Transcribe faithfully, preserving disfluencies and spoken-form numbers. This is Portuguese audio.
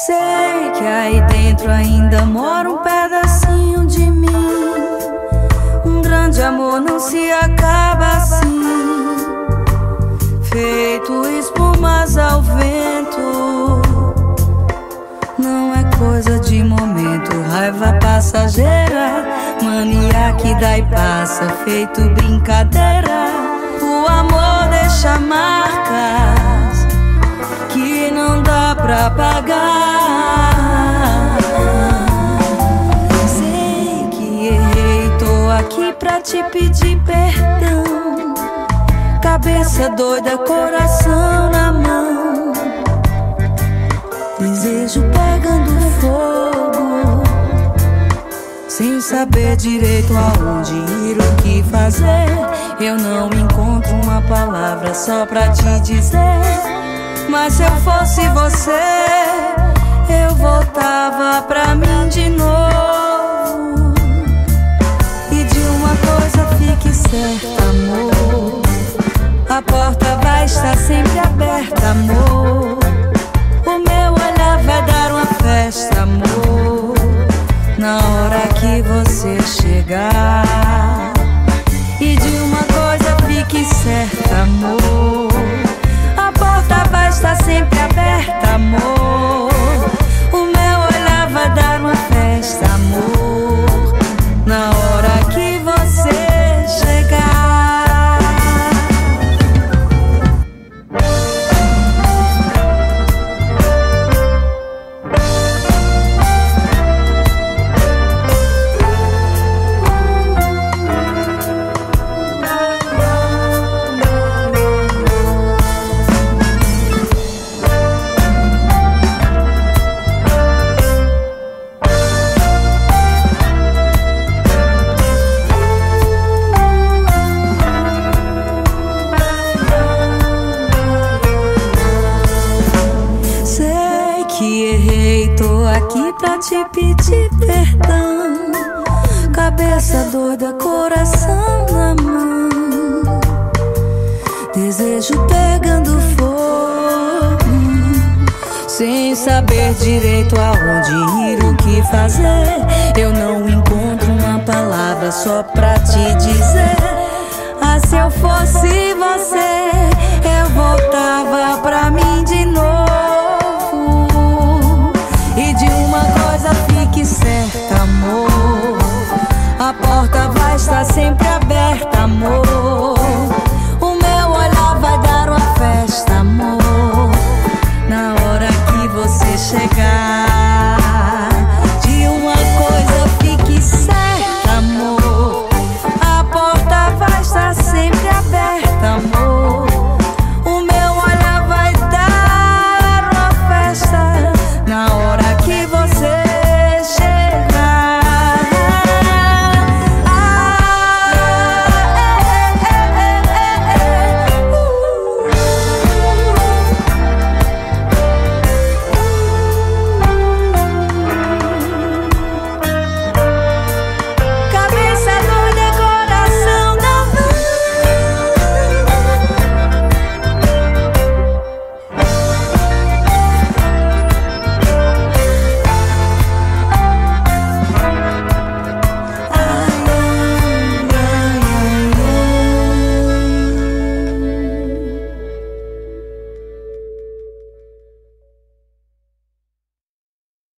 Sei que aí dentro ainda mora um pedacinho de mim. Um grande amor não se acaba assim, feito espumas ao vento. Não é coisa de momento, raiva passageira, mania que dá e passa, feito brincadeira. O amor deixa marcas que não dá pra pagar. Sei que errei, tô aqui pra te pedir perdão. Cabeça doida, coração na mão, desejo pegando fogo, sem saber direito aonde ir, o que fazer. Eu não encontro uma palavra só pra te dizer, mas se eu fosse você, eu voltava pra mim de novo. E de uma coisa fique certa, amor, a porta vai estar sempre aberta, amor. O meu olhar vai dar uma festa, amor, na hora que você chegar. E de uma coisa fique certa, amor, a porta vai estar sempre aberta, amor. O meu olhar vai dar uma festa, amor, na hora que você chegar. Pra te pedir perdão, cabeça doida, coração na mão, desejo pegando fogo, sem saber direito aonde ir, o que fazer. Eu não encontro uma palavra só pra te dizer, ah, se eu fosse você, eu voltava pra mim